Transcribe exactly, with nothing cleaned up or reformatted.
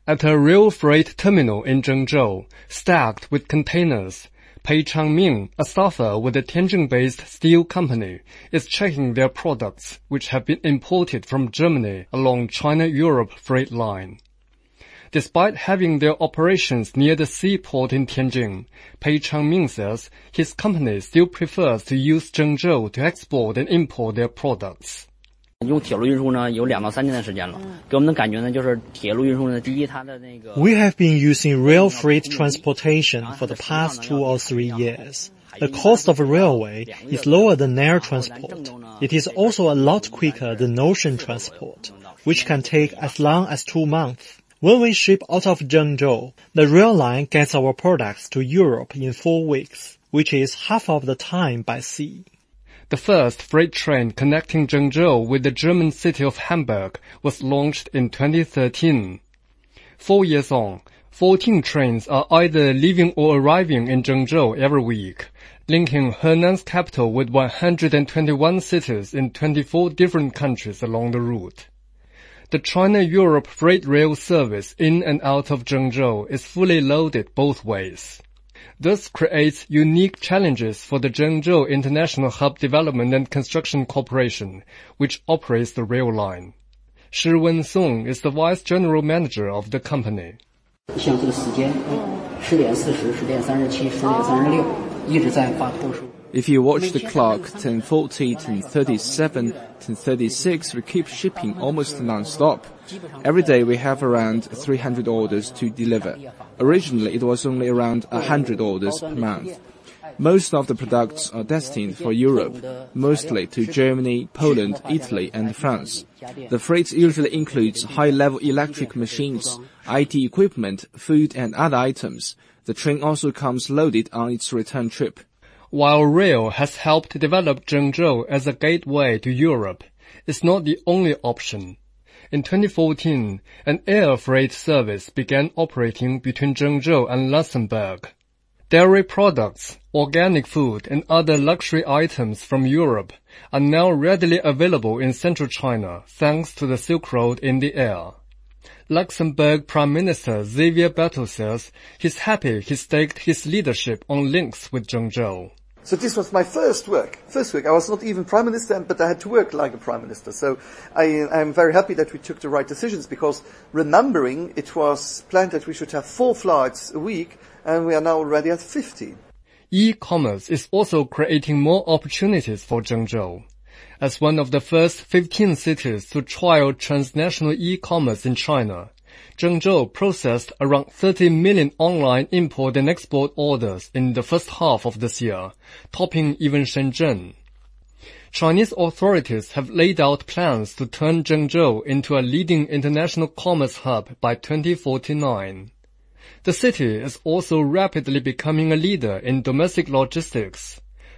At a rail freight terminal in Zhengzhou, stacked with containers, Pei Changming, a staffer with a Tianjin-based steel company, is checking their products, which have been imported from Germany along China-Europe freight line. Despite having their operations near the seaport in Tianjin, Pei Changming says his company still prefers to use Zhengzhou to export and import their products. 用铁路运输呢有两到三年的时间了，给我们的感觉呢就是铁路运输呢，第一它的那个 We have been using rail freight transportation for the past two or three years. The cost of a railway is lower than air transport. It is also a lot quicker than ocean transport, which can take as long as two months. When we ship out of Zhengzhou, the rail line gets our products to Europe in four weeks, which is half of the time by sea. The first freight train connecting Zhengzhou with the German city of Hamburg was launched in twenty thirteen. Four years on, fourteen trains are either leaving or arriving in Zhengzhou every week, linking Hennan's capital with one hundred twenty-one cities in twenty-four different countries along the route. The China-Europe freight rail service in and out of Zhengzhou is fully loaded both ways. This creates unique challenges for the Zhengzhou International Hub Development and Construction Corporation, which operates the rail line. Shi Wen-song is the vice general manager of the company. 像这个时间，十点四十、十点三十七、十点三十六，一直在发投诉。 If you watch the clock, ten forty, ten thirty-seven, ten thirty-six, we keep shipping almost non-stop. Every day we have around three hundred orders to deliver. Originally it was only around one hundred orders per month. Most of the products are destined for Europe, mostly to Germany, Poland, Italy and France. The freight usually includes high-level electric machines, I T equipment, food and other items. The train also comes loaded on its return trip. While rail has helped develop Zhengzhou as a gateway to Europe, it's not the only option. In twenty fourteen, an air freight service began operating between Zhengzhou and Luxembourg. Dairy products, organic food, and other luxury items from Europe are now readily available in central China thanks to the Silk Road in the air. Luxembourg Prime Minister Xavier Bettel says he's happy he staked his leadership on links with Zhengzhou. So this was my first work. First work. I was not even Prime Minister, but I had to work like a Prime Minister. So I am very happy that we took the right decisions because remembering it was planned that we should have four flights a week and we are now already at fifty. E-commerce is also creating more opportunities for Zhengzhou. As one of the first fifteen cities to trial transnational e-commerce in China, Zhengzhou processed around thirty million online import and export orders in the first half of this year, topping even Shenzhen. Chinese authorities have laid out plans to turn Zhengzhou into a leading international commerce hub by twenty forty-nine. The city is also rapidly becoming a leader in domestic logistics.